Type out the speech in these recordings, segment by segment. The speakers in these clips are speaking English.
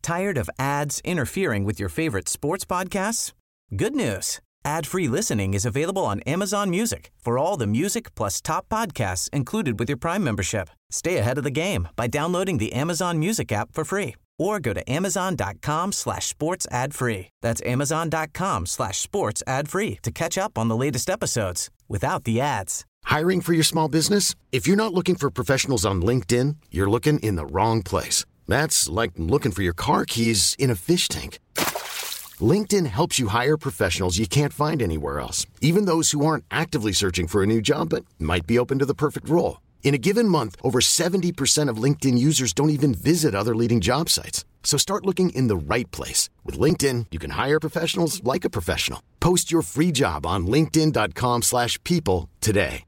Tired of ads interfering with your favorite sports podcasts? Good news. Ad-free listening is available on Amazon Music for all the music plus top podcasts included with your Prime membership. Stay ahead of the game by downloading the Amazon Music app for free or go to amazon.com/sports ad free. That's amazon.com/sports ad free to catch up on the latest episodes without the ads. Hiring for your small business? If you're not looking for professionals on LinkedIn, you're looking in the wrong place. That's like looking for your car keys in a fish tank. LinkedIn helps you hire professionals you can't find anywhere else, even those who aren't actively searching for a new job but might be open to the perfect role. In a given month, over 70% of LinkedIn users don't even visit other leading job sites. So start looking in the right place. With LinkedIn, you can hire professionals like a professional. Post your free job on linkedin.com/people today.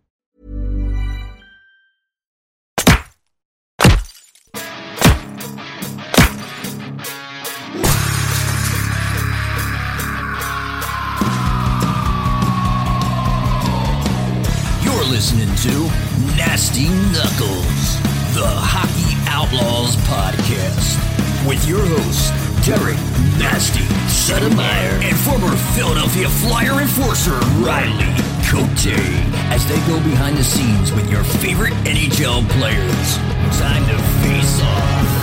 Listening to Nasty Knuckles, the Hockey Outlaws podcast, with your hosts, Derek Nasty Sotomayor and former Philadelphia Flyer enforcer, Riley Cote, as they go behind the scenes with your favorite NHL players. Time to face off.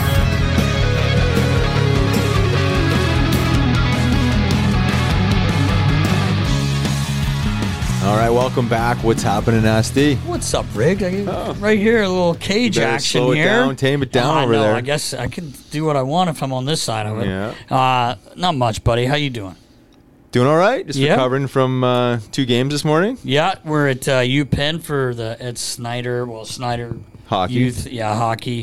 All right, welcome back. What's happening, Nasty? What's up, Rig? Right here, a little cage action slow it here. Down, tame it down over there. I guess I can do what I want if I'm on this side of it. Yeah. Not much, buddy. How you doing? Doing all right. Just recovering from 2 games this morning. Yeah, we're at UPenn for Snyder Hockey. Youth, hockey.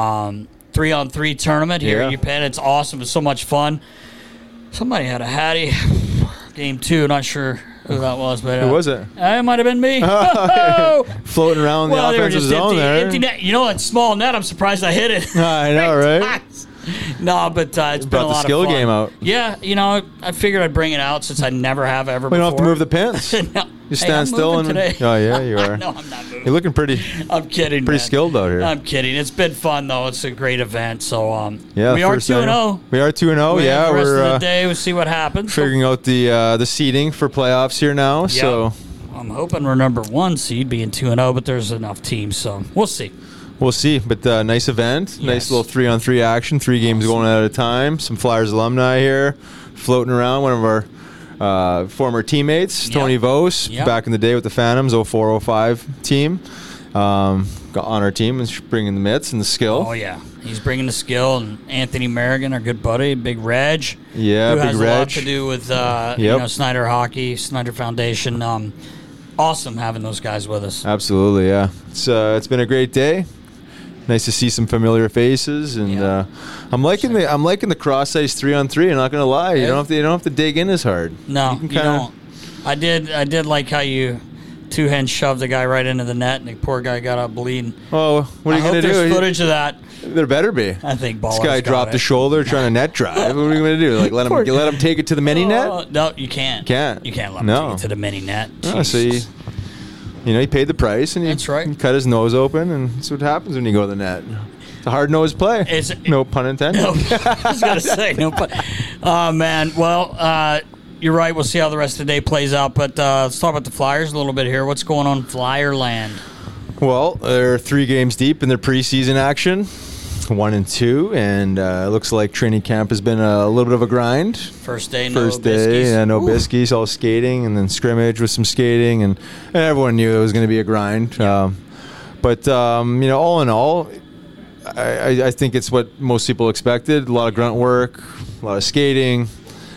3-on-3 tournament here at UPenn. It's awesome. It's so much fun. Somebody had a Hattie. Game 2, not sure who that was, but who was it? It might have been me. Floating around the offensive zone there. Empty net. You know, it's small net. I'm surprised I hit it. I know, right? No, but it's been a lot of fun. Brought the skill game out. Yeah, I figured I'd bring it out since I never have ever before. You don't have to move the pins. No. You stand still and today. Oh yeah, you are. No, I'm not moving. You're looking pretty. I'm kidding. Pretty skilled out here. I'm kidding. It's been fun though. It's a great event. So we are 2-0. We are 2-0. Yeah, the rest of the day we'll see what happens. Figuring out the seeding for playoffs here now. Yep. So I'm hoping we're number 1 seed being 2-0, but there's enough teams, so we'll see. We'll see, but nice event. Yes. Nice little 3-on-3 action. 3 games going at a time. Some Flyers alumni here floating around. One of our former teammates, Tony Vos, back in the day with the Phantoms, 04-05 team. Got on our team and bringing the mitts and the skill. Oh, yeah. He's bringing the skill. And Anthony Merrigan, our good buddy, Big Reg. Yeah, who Big has Reg. a lot to do with Snyder Hockey, Snyder Foundation. Awesome having those guys with us. Absolutely, yeah. It's been a great day. Nice to see some familiar faces, and I'm liking the cross ice 3-on-3. I'm not gonna lie, you don't have to dig in as hard. No, you don't. I did like how you 2-hand shoved the guy right into the net, and the poor guy got up bleeding. Oh, what are you gonna do? There's footage of that. There better be. I think this guy dropped the shoulder trying to net drive. What are you gonna do? Like let him take it to the mini net? No, you can't. You can't let him take it to the mini net. Oh, so he paid the price, and that's right. He cut his nose open, and that's what happens when you go to the net. It's a hard-nosed play. No pun intended. No, I was going to say, no pun. Oh, man. Well, you're right. We'll see how the rest of the day plays out, but let's talk about the Flyers a little bit here. What's going on in Flyerland? Well, they're 3 games deep in their preseason action. 1-2, and it looks like training camp has been a little bit of a grind. First day, no Biskies, all skating, and then scrimmage with some skating, and everyone knew it was going to be a grind. Yeah. But all in all, I think it's what most people expected. A lot of grunt work, a lot of skating.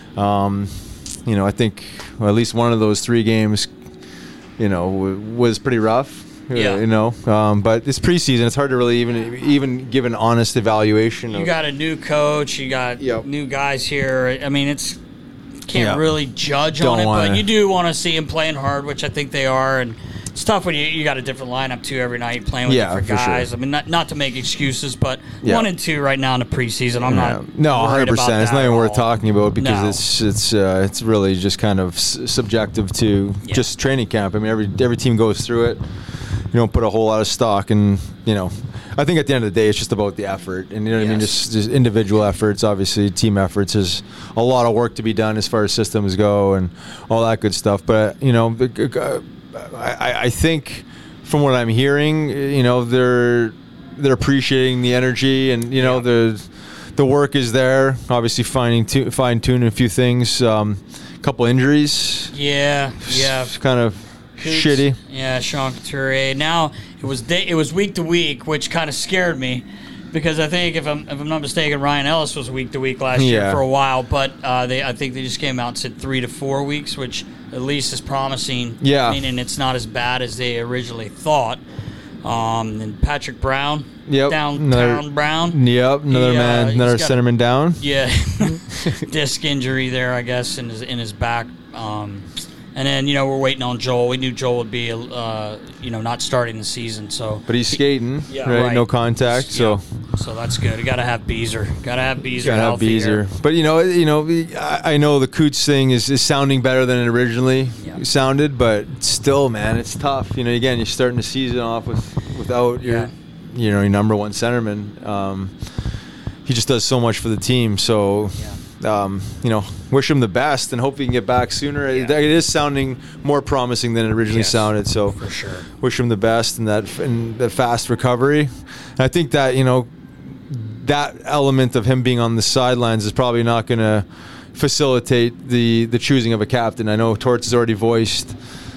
I think at least one of those 3 games, was pretty rough. Yeah. But it's preseason. It's hard to really even give an honest evaluation. You got a new coach. You got new guys here. I mean, can't really judge on it, but you do want to see them playing hard, which I think they are. And it's tough when you got a different lineup too every night, playing with different guys. Sure. I mean, not to make excuses, but 1-2 right now in the preseason. I'm not. No, 100%. It's not even worth talking about because it's really just kind of subjective to just training camp. I mean, every team goes through it. don't put a whole lot of stock in, I think at the end of the day, it's just about the effort. And, what I mean? Just individual efforts, obviously, team efforts. There's a lot of work to be done as far as systems go and all that good stuff. But, I think from what I'm hearing, they're appreciating the energy and, the work is there. Obviously, fine-tuning a few things. Couple injuries. Yeah. Kind of shitty. Yeah, Sean Couturier. Now it was week to week, which kind of scared me because I think if I'm not mistaken, Ryan Ellis was week to week last year for a while, but I think they just came out and said 3 to 4 weeks, which at least is promising. Yeah, meaning it's not as bad as they originally thought. And Patrick Brown. Yep. Downtown Brown. Yep. Another centerman down. Yeah. Disc injury there, I guess, in his back. And then, we're waiting on Joel. We knew Joel would be, not starting the season. So, but he's skating, right? No contact. So that's good. You got to have Beezer. Got to have Beezer. But I know the Coots thing is sounding better than it originally sounded, but still, man, it's tough. Again, you're starting the season off without your number one centerman. He just does so much for the team. So. Wish him the best and hope he can get back sooner. Yeah. It is sounding more promising than it originally sounded. So for sure, wish him the best in that fast recovery. And I think that that element of him being on the sidelines is probably not going to facilitate the choosing of a captain. I know Torts has already voiced.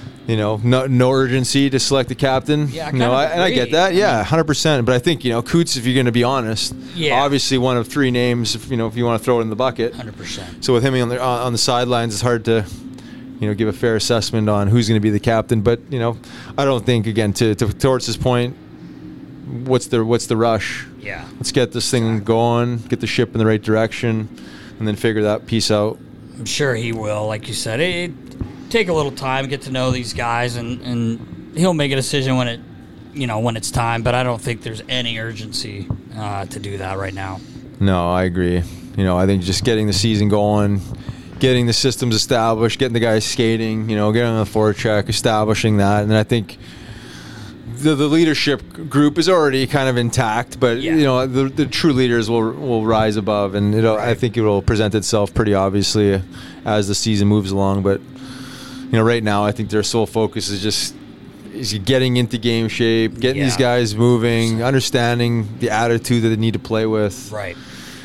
No urgency to select a captain. Yeah, I get that. Yeah, 100%. But I think Coots, if you're going to be honest, obviously one of 3 names. If you want to throw it in the bucket, 100%. So with him on the sidelines, it's hard to give a fair assessment on who's going to be the captain. But I don't think, again, to Torts' point, what's the rush? Yeah, let's get this thing going, get the ship in the right direction, and then figure that piece out. I'm sure he will. Like you said, take a little time, get to know these guys, and he'll make a decision when it's time. But I don't think there's any urgency to do that right now. No, I agree. I think just getting the season going, getting the systems established, getting the guys skating, getting on the forecheck, establishing that, and I think the leadership group is already kind of intact. But the true leaders will rise above, and I think it will present itself pretty obviously as the season moves along. But right now, I think their sole focus is getting into game shape, getting these guys moving, understanding the attitude that they need to play with. Right.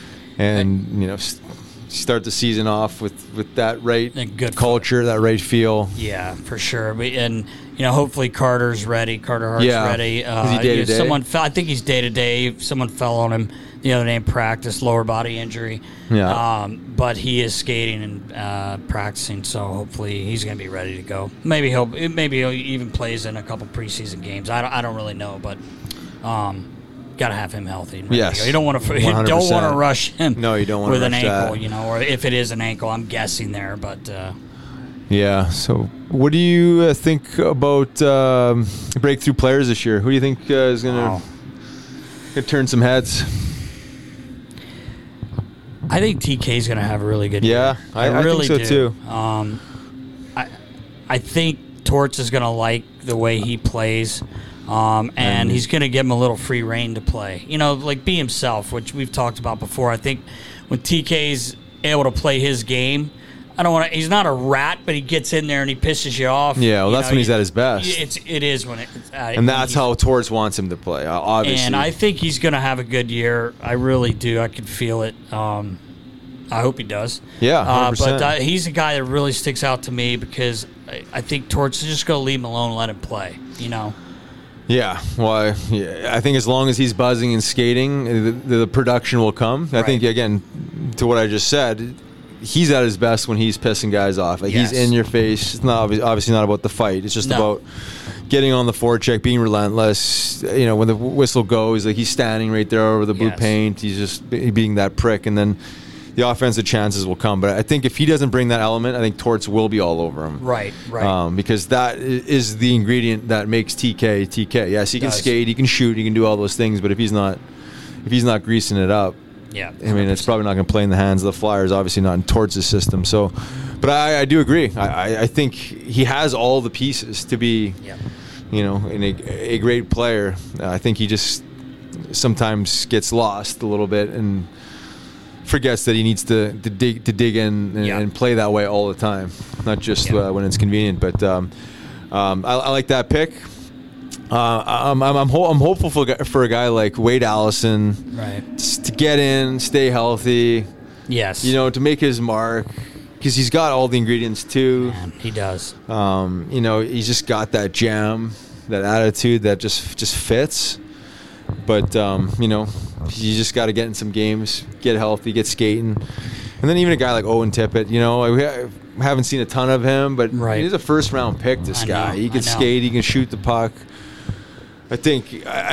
And, start the season off with that right good culture, that right feel. Yeah, for sure. And, hopefully Carter Hart's ready. Is he day-to-day? I think he's day-to-day. Someone fell on him the other day in practice, lower body injury. Yeah. But he is skating and practicing, so hopefully he's going to be ready to go. Maybe he'll even plays in a couple preseason games. I don't really know, but got to have him healthy. Yes. You don't want to rush him. No, you don't want with to an rush ankle, that. or if it is an ankle, I'm guessing there, but. Yeah. So, what do you think about breakthrough players this year? Who do you think is going to turn some heads? I think TK's going to have a really good year. I really think so too. I think Torts is going to like the way he plays, and he's going to give him a little free rein to play. Like be himself, which we've talked about before. I think when TK's able to play his game, he's not a rat, but he gets in there and he pisses you off. Yeah, well, that's when he's at his best. It is when it's and that's how Torts wants him to play, obviously. And I think he's going to have a good year. I really do. I can feel it. I hope he does. Yeah, 100%. But he's a guy that really sticks out to me because I think Torts is just going to leave him alone and let him play, Yeah, well, I think as long as he's buzzing and skating, the production will come. I think, again, to what I just said, he's at his best when he's pissing guys off. He's in your face. It's not obviously not about the fight. It's just about getting on the forecheck, being relentless. When the whistle goes, he's standing right there over the blue paint. He's just being that prick, and then the offensive chances will come. But I think if he doesn't bring that element, I think Torts will be all over him. Right. Because that is the ingredient that makes TK. Yes, he can skate, he can shoot, he can do all those things. But if he's not greasing it up, yeah, I mean, it's probably not going to play in the hands of the Flyers. Obviously, not in Torts' system. So, but I do agree. I think he has all the pieces to be and a great player. I think he just sometimes gets lost a little bit and forgets that he needs to dig in and play that way all the time, not just when it's convenient. But I like that pick. I'm hopeful for a guy like Wade Allison, right, to get in, stay healthy. Yes, to make his mark, because he's got all the ingredients too. Man, he does. He's just got that jam, that attitude that just fits. But you just got to get in some games, get healthy, get skating, and then even a guy like Owen Tippett. We haven't seen a ton of him, but he's a first round pick. This guy, he can skate, he can shoot the puck. I think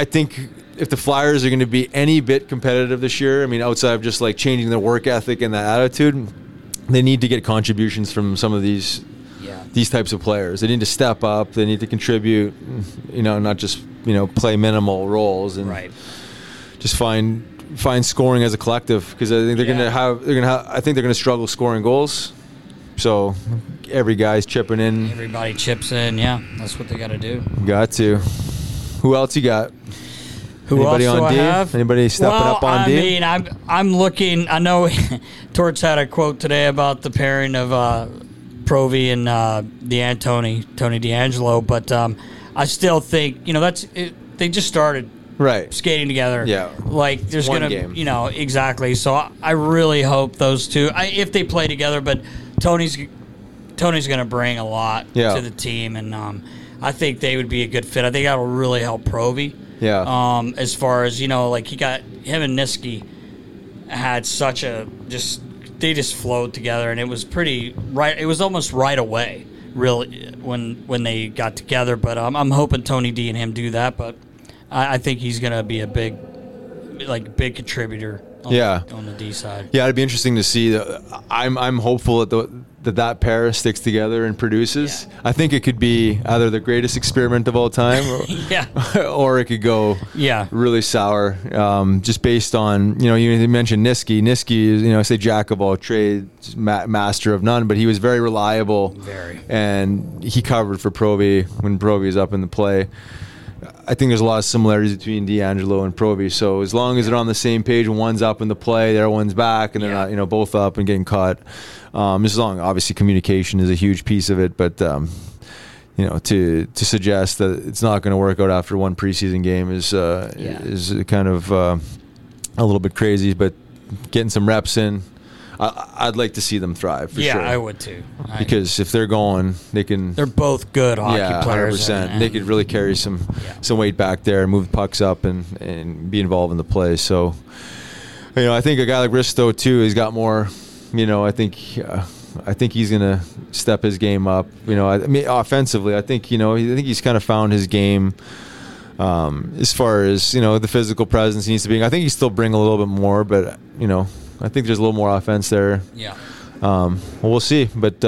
if the Flyers are going to be any bit competitive this year, I mean, outside of just like changing their work ethic and that attitude, they need to get contributions from some of these types of players. They need to step up. They need to contribute. Not just play minimal roles and just find scoring as a collective, because I think they're going to struggle scoring goals. So every guy's chipping in. Everybody chips in. Yeah, that's what they got to do. Got to. Who else you got? Anybody else on D? Have? Anybody stepping up on D? I mean, I'm looking. I know Torts had a quote today about the pairing of Provy and Tony DeAngelo, but I still think that's it. They just started skating together. Yeah, like there's one gonna game. Exactly. So I really hope those two, if they play together, but Tony's gonna bring a lot to the team, and I think they would be a good fit. I think that will really help Provy. Yeah. As far as like he got him and Niski had such a they just flowed together, and it was pretty right. It was almost right away, really, when they got together. But I'm hoping Tony D and him do that. But I think he's gonna be a big contributor. On the D side. Yeah, it'd be interesting to see. I'm hopeful that pair sticks together and produces. I think it could be either the greatest experiment of all time, or it could go really sour. Just based on you mentioned Niski. Niski is say jack of all trades, master of none, but he was very reliable. And he covered for Provy when Provy is up in the play. I think there's a lot of similarities between DeAngelo and Provy. So as long as they're on the same page, when one's up in the play, the other one's back, and they're not, both up and getting caught. As long, obviously, communication is a huge piece of it. But to suggest that it's not going to work out after one preseason game is kind of a little bit crazy. But getting some reps in, I'd like to see them thrive for sure. Yeah, I would too. Because if they're going, they can. They're both good hockey players. 100%. And they could really carry some weight back there and move pucks up and be involved in the play. So, I think a guy like Risto too, he's got more. I think he's gonna step his game up. Offensively, I think he's kind of found his game. As far as the physical presence he needs to be. I think he still bring a little bit more, but I think there's a little more offense there. Yeah. We'll see. But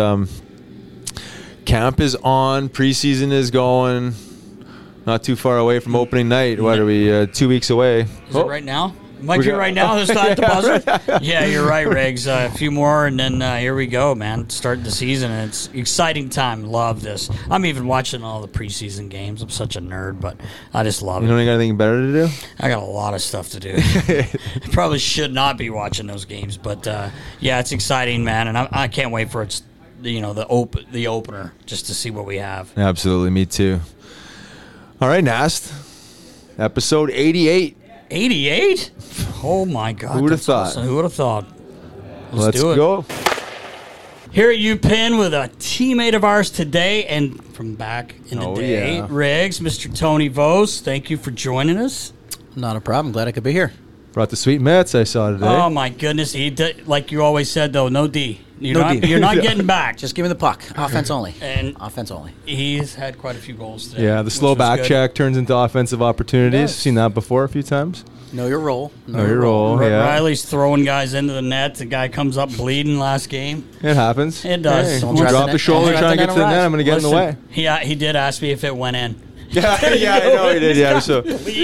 camp is on. Preseason is going. Not too far away from opening night. What are we? 2 weeks away. Is it right now? Might be right now. It's not at the buzzer. Yeah, you're right, Riggs. A few more, and then here we go, man. Starting the season, and it's exciting time. Love this. I'm even watching all the preseason games. I'm such a nerd, but I just love it. You don't got anything better to do? I got a lot of stuff to do. Probably should not be watching those games, but it's exciting, man, and I can't wait for it's the opener just to see what we have. Absolutely, me too. All right, Nast. Episode 88. 88? Oh my God! Who would have thought? Awesome. Who would have thought? Let's do it. Go. Here at UPenn with a teammate of ours today and from back in the day, Riggs, Mr. Tony Vos. Thank you for joining us. Not a problem. Glad I could be here. Brought the sweet Mets I saw today. Oh my goodness! He did, like you always said though, no D. You're not getting back. Just give me the puck. Offense only. And offense only. He's had quite a few goals today. Yeah, the slow back check turns into offensive opportunities. Yes. Seen that before a few times. Know your role. Know your role. Yeah. Riley's throwing guys into the net. The guy comes up bleeding last game. It happens. It does. Hey, drop the shoulder, try and get to the net. I'm going to get in the way. He did ask me if it went in. Yeah, I know he did. Yeah, so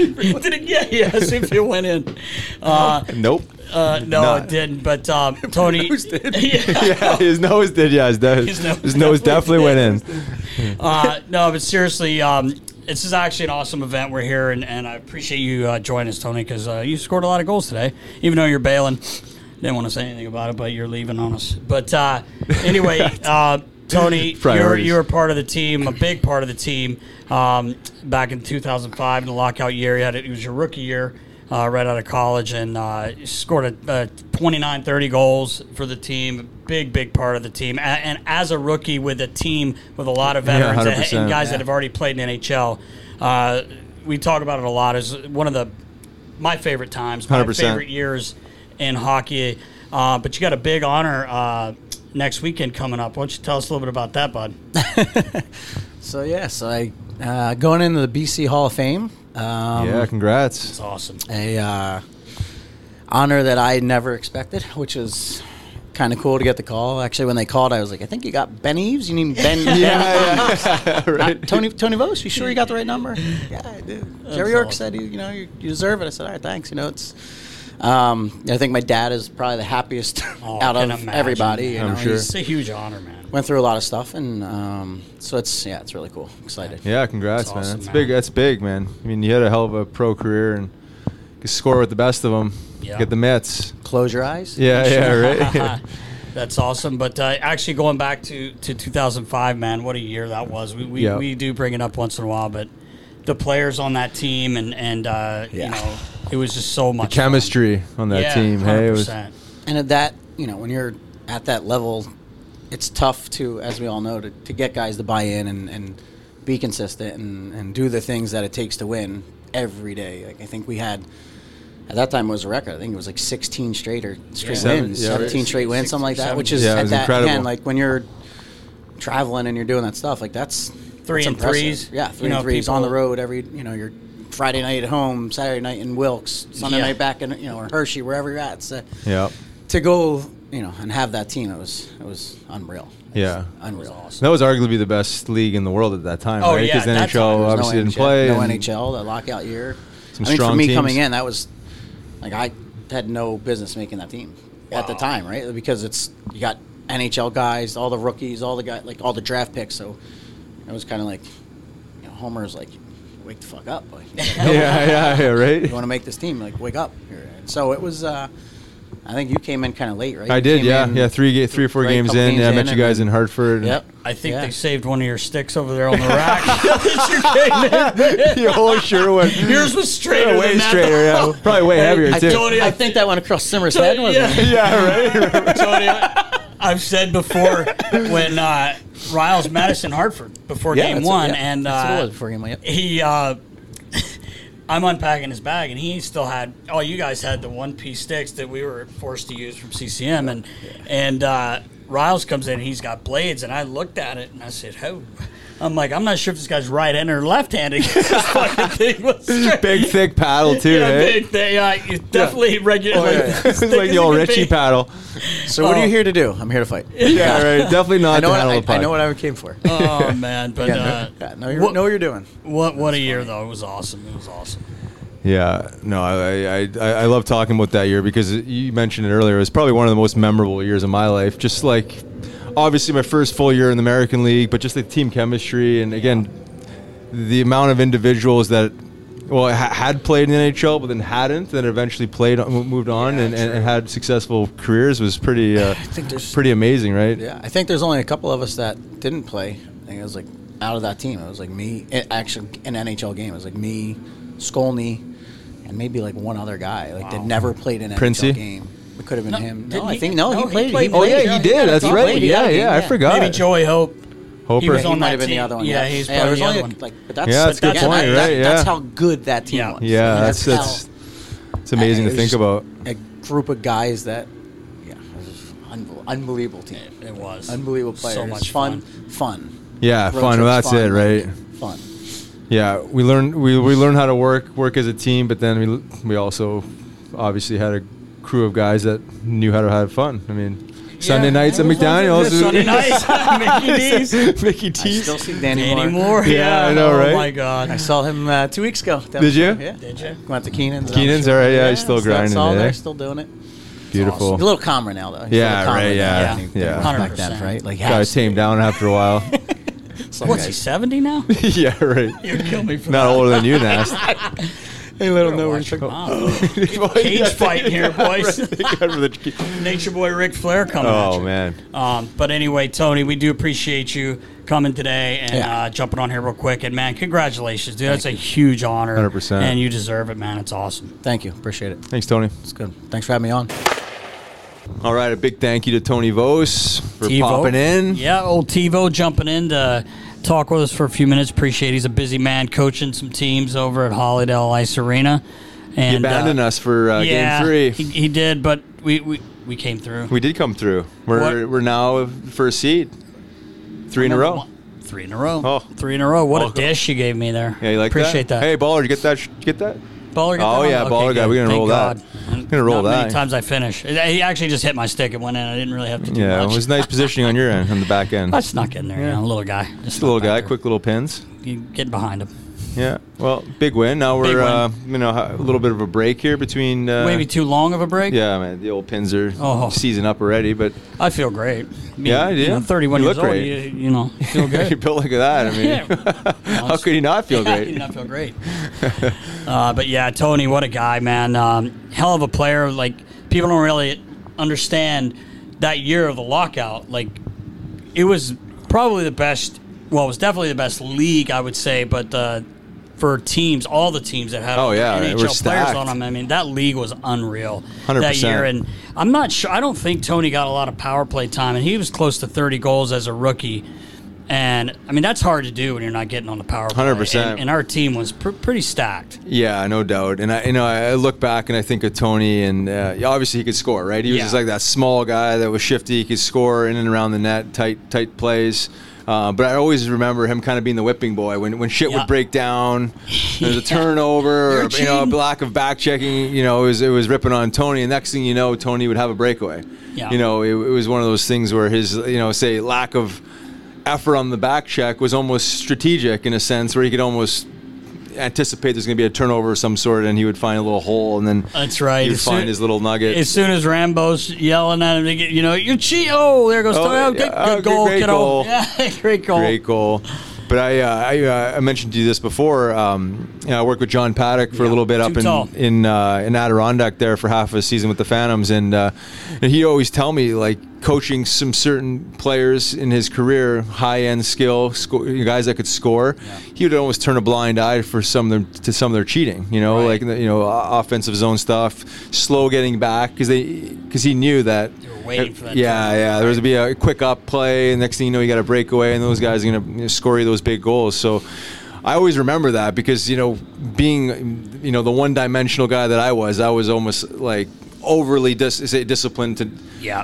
yes, if it went in. Nope. No, it didn't. But Tony, his nose did. Yeah, his nose did. Yeah, his nose definitely went in. No, but seriously, this is actually an awesome event. We're here, and I appreciate you joining us, Tony, because you scored a lot of goals today, even though you're bailing. Didn't want to say anything about it, but you're leaving on us. But anyway, Tony, you were part of the team, a big part of the team, back in 2005 in the lockout year. It was your rookie year. Right out of college, and scored 29, 30 goals for the team. Big part of the team. And as a rookie with a team with a lot of veterans and guys that have already played in NHL, we talk about it a lot. It's one of my favorite times, my 100%. favorite years in hockey. But you got a big honor next weekend coming up. Why don't you tell us a little bit about that, bud? So I going into the BC Hall of Fame. Congrats. It's awesome. A honor that I never expected, which is kind of cool to get the call. Actually, when they called, I was like, I think you got Ben Eves. You need Ben. Right. Tony Vos. You sure you got the right number? Yeah, I do. Jerry York said, you deserve it. I said, all right, thanks. It's. I think my dad is probably the happiest out of everybody. I'm sure. It's a huge honor, man. Went through a lot of stuff, and so it's really cool. Excited. Yeah, congrats, That's man. awesome, That's man. big. That's big, man. I mean, you had a hell of a pro career and you score with the best of them. Yeah. Get the Mets. Close your eyes. Yeah, right. That's awesome. But actually going back to 2005, man, what a year that was. We do bring it up once in a while, but the players on that team and it was just so much Chemistry on that team. 100%. Hey, it was. And at that, when you're at that level, it's tough to, as we all know, to get guys to buy in and be consistent and do the things that it takes to win every day. Like I think we had, at that time it was a record. I think it was like 16 straight wins, 17 straight wins, something like that, which is at that incredible. again, like when you're traveling and you're doing that stuff, like that's 3 and impressive. 3s. Yeah, 3 and 3s on the road every, you're Friday night at home, Saturday night in Wilkes, Sunday night back in, or Hershey, wherever you're at. So to go, and have that team, it was unreal. Unreal. Awesome. That was arguably the best league in the world at that time, right? Because at that time, NHL obviously didn't play. No NHL, the lockout year. Some I mean, strong for me teams. coming in, that was like I had no business making that team at the time, right? Because you got NHL guys, all the rookies, all the guys, like all the draft picks. So it was kind of like, Homer's like, wake the fuck up, like, right. You want to make this team, like, wake up. And so it was. I think you came in kind of late, right? I did, yeah. 3 or 4 games in. I met you guys in Hartford. Yep. I think they saved one of your sticks over there on the rack. Your whole shirt went. Yours was straighter way than that. straighter, yeah. Probably way heavier, too. I think that went across Simmer's head, wasn't it? Right. Tony, I've said before when Riles met us in Hartford before game one, and that's what it was before game one. Yep. he, I'm unpacking his bag, and he still had. Oh, you guys had the one-piece sticks that we were forced to use from CCM, and Riles comes in, and he's got blades, and I looked at it, and I said, "Oh." I'm like, I'm not sure if this guy's right-handed or left-handed. This fucking thing was straight. Big, thick paddle, too, right? Big thing. You definitely regular. It's like the old Richie paddle. So what are you here to do? I'm here to fight. Yeah, right. Definitely not to handle the puck. I know what I came for. Oh, man. But know what you're doing. What a year, though. It was awesome. It was awesome. Yeah, no, I love talking about that year because you mentioned it earlier. It was probably one of the most memorable years of my life. Just like, obviously my first full year in the American League, but just the team chemistry and, again, the amount of individuals that, had played in the NHL but then hadn't, then eventually moved on and had successful careers was pretty pretty amazing, right? Yeah, I think there's only a couple of us that didn't play. I think it was like out of that team. It was like me, actually an NHL game. It was like me, Skolny, and maybe like one other guy that never played an Princey? NHL game. It could have been him. didn't No, I he? think No, he he played. played. Oh, yeah, he did. That's right. Yeah, I forgot. Maybe Joey Hope. Hoper. He was on He might that have been team. the other one. Yeah, he's there probably was the only other one. but that's Yeah, that's a good point, right? That's Yeah. how good that team was. Yeah, I mean, that's it's amazing it to was think just about. A group of guys that, it was unbelievable team. It was. Unbelievable players. So much fun. Yeah, Road fun. Well, trips, that's fun, it, right? Fun. Yeah, we learned how to work as a team, but then we also obviously had a crew of guys that knew how to have fun. I mean, Sunday nights at McDonald's. Sunday nights, Mickey D's. Mickey I D's. still see Danny Any Moore. more? Yeah, I know, right? Oh my God. I saw him 2 weeks ago. Did you? Yeah. Did you? Went to Keenan's. Keenan's, all right. Yeah, he's still grinding Still there. there, still doing it. Beautiful. He's a little calmer now, though. He's Yeah, a little calmer right, now yeah, than he yeah. was back 100%. then, right? Like Got tamed down after a while. What's he, 70 now? Yeah, right. You'd kill me for Not that. older than you, Nast. Hey, let him know where Cage fighting here, boys. Nature Boy Ric Flair coming at you. Man. But anyway, Tony, we do appreciate you coming today and jumping on here real quick. And, man, congratulations, dude. That's a huge honor. 100%. And you deserve it, man. It's awesome. Thank you. Appreciate it. Thanks, Tony. It's good. Thanks for having me on. All right, a big thank you to Tony Vos for popping in. Yeah, old TiVo jumping in to talk with us for a few minutes. Appreciate it. He's a busy man coaching some teams over at Hollydale Ice Arena. And he abandoned us for Game 3. He did, but we came through. We did come through. We're now first seed. 3 in a row. 3 in a row. Oh. 3 in a row. What a dish you gave me there. Yeah, you like Appreciate that? Hey, Baller, you get that? Get that? Baller, get that? Oh, yeah, Baller guy. We're going to roll God. that. Going to roll Not that. many times I finish. He actually just hit my stick and went in. I didn't really have to do much. Yeah, it was nice positioning on your end, on the back end. I snuck in there, little guy. Just a little guy, quick little pins. You get behind him. Yeah, well, big win. Now we're a little bit of a break here between. Maybe too long of a break. Yeah, man, the old pins are season up already, but I feel great. Yeah, I do. 31 you years look old. great. You feel good. You're built like that. I mean, how could you not feel great? You not feel great. But yeah, Tony, what a guy, man. Hell of a player. Like, people don't really understand that year of the lockout. Like, it was probably the best. Well, it was definitely the best league, I would say, but. For teams, all the teams that had NHL players on them, I mean, that league was unreal 100%. that year. And I'm not sure. I don't think Tony got a lot of power play time, and he was close to 30 goals as a rookie. And I mean, that's hard to do when you're not getting on the power play. 100%. And our team was pretty stacked. Yeah, no doubt. And I look back and I think of Tony, and obviously he could score, right? He was just like that small guy that was shifty. He could score in and around the net, tight plays. But I always remember him kind of being the whipping boy when shit would break down. There's a turnover or a lack of back checking. It was ripping on Tony, and next thing you know, Tony would have a breakaway. Yeah. It was one of those things where his say lack of effort on the back check was almost strategic in a sense, where he could almost anticipate there's going to be a turnover of some sort, and he would find a little hole, and then that's right. He would find his little nugget. As soon as Rambo's yelling at him, you're cheating. Oh, there goes Tony. Good goal, great goal. Yeah, great goal. Great goal. But I mentioned to you this before. I worked with John Paddock for a little bit up in Adirondack there for half a season with the Phantoms, and he'd always tell me, like, coaching some certain players in his career, high-end skill, guys that could score, he would almost turn a blind eye for some of their cheating. Like offensive zone stuff, slow getting back because he knew that. Waiting for that. Yeah. There was to be a quick up play, and next thing you know, you got a breakaway, and those guys are going to score you those big goals. So I always remember that because being the one-dimensional guy that I was almost like overly disciplined to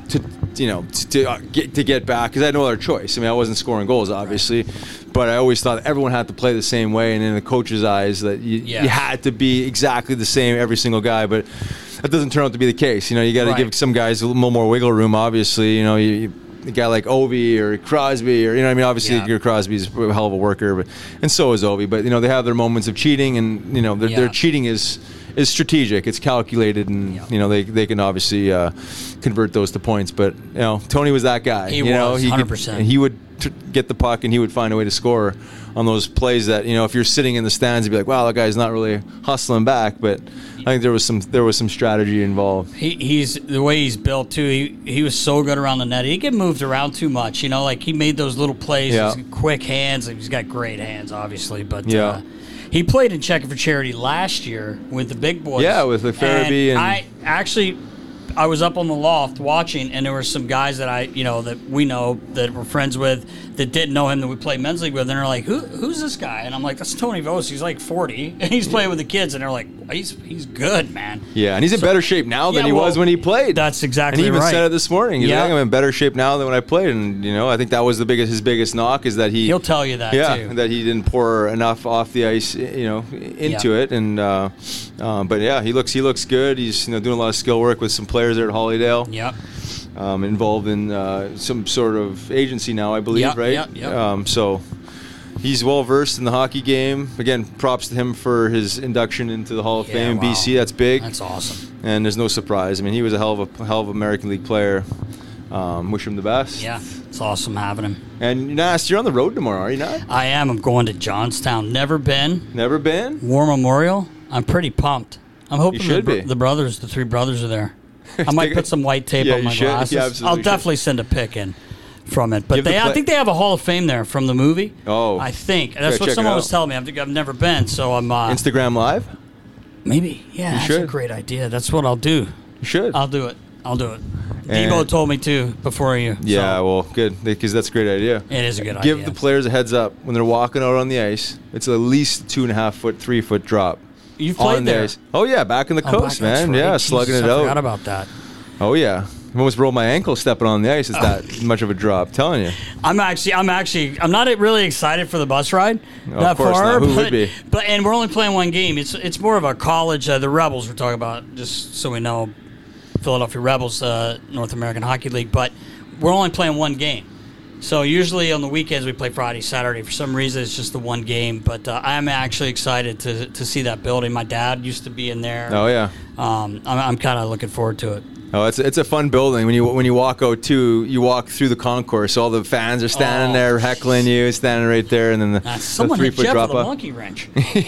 get back because I had no other choice. I mean, I wasn't scoring goals, obviously, but I always thought everyone had to play the same way, and in the coach's eyes, that you had to be exactly the same every single guy, but. That doesn't turn out to be the case. You got to give some guys a little more wiggle room. Obviously, a guy like Ovi or Crosby, or obviously Crosby's a hell of a worker, and so is Ovi. But they have their moments of cheating, and their cheating is strategic. It's calculated, and they can obviously convert those to points. But Tony was that guy. He was 100%. And he would get the puck, and he would find a way to score on those plays that if you're sitting in the stands, you'd be like, wow, that guy's not really hustling back, but. I think there was some strategy involved. He's the way he's built too. He was so good around the net. He get moved around too much. Like he made those little plays. Yeah. He's quick hands. He's got great hands, obviously. But he played in Checking for Charity last year with the big boys. Yeah, with the Farabee and I was up on the loft watching, and there were some guys that that we know that we're friends with that didn't know him that we played men's league with, and they're like, "Who's this guy?" And I'm like, "That's Tony Vos. He's like 40, and he's playing with the kids." And they're like, "He's good, man." Yeah, and he's in better shape now than he was when he played. That's exactly right. And he even said it this morning. He's like, "I'm in better shape now than when I played." And I think that was his biggest knock is that he'll tell you that too. That he didn't pour enough off the ice, into it. And but yeah, he looks good. He's doing a lot of skill work with some players there at Hollydale. Yep. Involved in some sort of agency now, I believe, right? Yep. So he's well versed in the hockey game. Again, props to him for his induction into the Hall of Fame in BC. That's big. That's awesome. And there's no surprise. I mean, he was a hell of American League player Wish him the best. Yeah, it's awesome having him. And you're on the road tomorrow, are you not? I am. I'm going to Johnstown. Never been. Never been? War Memorial. I'm pretty pumped. I'm hoping the three brothers are there. I might put some white tape on my glasses. Yeah, I'll definitely send a pic in from it. But I think they have a Hall of Fame there from the movie. Oh. I think. That's what someone was telling me. I've never been, so I'm... Instagram Live? Maybe. Yeah, that's a great idea. That's what I'll do. You should. I'll do it. Debo told me to before you. Yeah, well, good, because that's a great idea. It is a good idea. Give the players a heads up when they're walking out on the ice. It's at least 2.5 foot, 3 foot drop. You've played there? Ice. Oh yeah, back in the coast, man. Right. Yeah, slugging it out. I forgot about that. Oh yeah, I almost rolled my ankle stepping on the ice. It's that much of a drop. Telling you. I'm not really excited for the bus ride. Of course not. Who would be? And we're only playing one game. It's more of a college. The Rebels we're talking about, just so we know, Philadelphia Rebels, North American Hockey League. But we're only playing one game. So usually on the weekends we play Friday, Saturday. For some reason it's just the one game. But I'm actually excited to see that building. My dad used to be in there. Oh yeah. I'm kind of looking forward to it. Oh, it's a fun building. When you walk out too, you walk through the concourse. All the fans are standing there heckling you, standing right there, and then the 3 foot drop with a up. monkey wrench.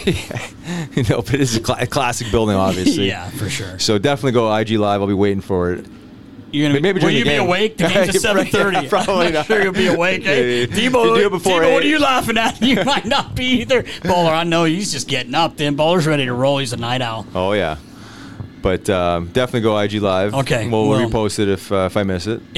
But it's a classic building, obviously. Yeah, for sure. So definitely go IG Live. I'll be waiting for it. Will you be awake? The game's at 7:30. Probably I'm not sure you'll be awake. Hey, Debo, what are you laughing at? You might not be either. Bowler, I know he's just getting up. Then Bowler's ready to roll. He's a night owl. Oh yeah, but definitely go IG Live. Okay, we'll repost it if I miss it.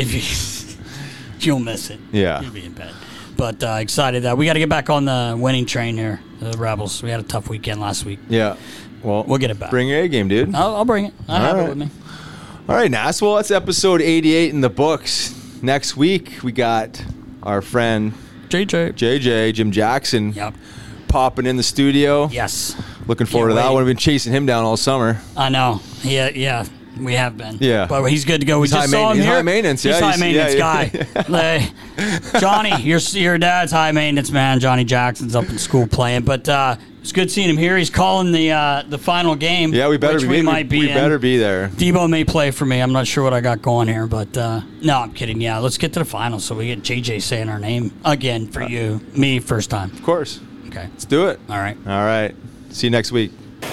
If you'll miss it, yeah, you'll be in bed. But excited that we got to get back on the winning train here. The Rebels. We had a tough weekend last week. Yeah, well, we'll get it back. Bring your A game, dude. I'll bring it. I have it with me. All right, Nas. Well, that's episode 88 in the books. Next week, we got our friend JJ, Jim Jackson, popping in the studio. Yes. Looking forward to that one. We've been chasing him down all summer. I know. Yeah. We have been. Yeah. But he's good to go. We just saw him here. He's high maintenance. He's high maintenance guy. Johnny, your dad's high maintenance man. Johnny Jackson's up in school playing. But it's good seeing him here. He's calling the final game. Yeah, we better be. We better be there. Debo may play for me. I'm not sure what I got going here, but no, I'm kidding. Yeah, let's get to the final so we get JJ saying our name again for you. Me first time. Of course. Okay. Let's do it. All right. See you next week.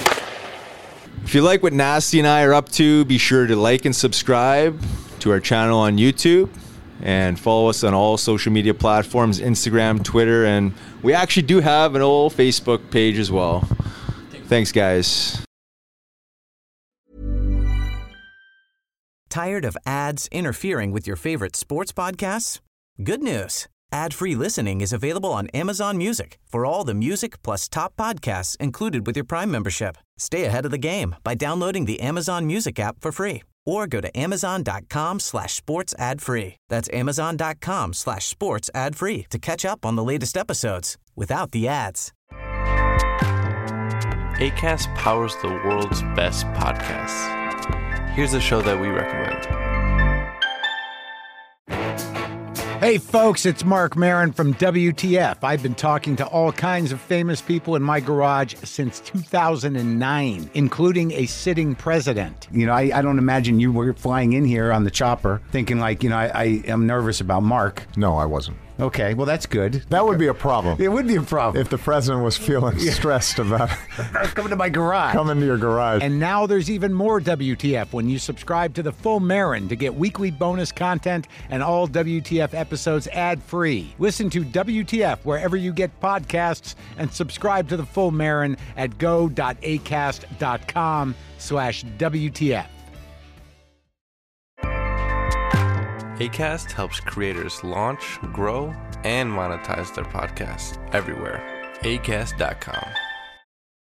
If you like what Nasty and I are up to, be sure to like and subscribe to our channel on YouTube and follow us on all social media platforms, Instagram, Twitter, and we actually do have an old Facebook page as well. Thanks, guys. Tired of ads interfering with your favorite sports podcasts? Good news. Ad-free listening is available on Amazon Music for all the music plus top podcasts included with your Prime membership. Stay ahead of the game by downloading the Amazon Music app for free or go to amazon.com/sports ad free. That's amazon.com/sports ad free to catch up on the latest episodes without the ads. Acast powers the world's best podcasts. Here's a show that we recommend. Hey folks, it's Mark Maron from WTF. I've been talking to all kinds of famous people in my garage since 2009, including a sitting president. You know, I don't imagine you were flying in here on the chopper thinking like, I am nervous about Mark. No, I wasn't. Okay, well, that's good. That would be a problem. It would be a problem. If the president was feeling stressed about coming to my garage. Coming to your garage. And now there's even more WTF when you subscribe to the Full Marin to get weekly bonus content and all WTF episodes ad-free. Listen to WTF wherever you get podcasts and subscribe to the Full Marin at go.acast.com/WTF. Acast helps creators launch, grow, and monetize their podcasts everywhere. Acast.com.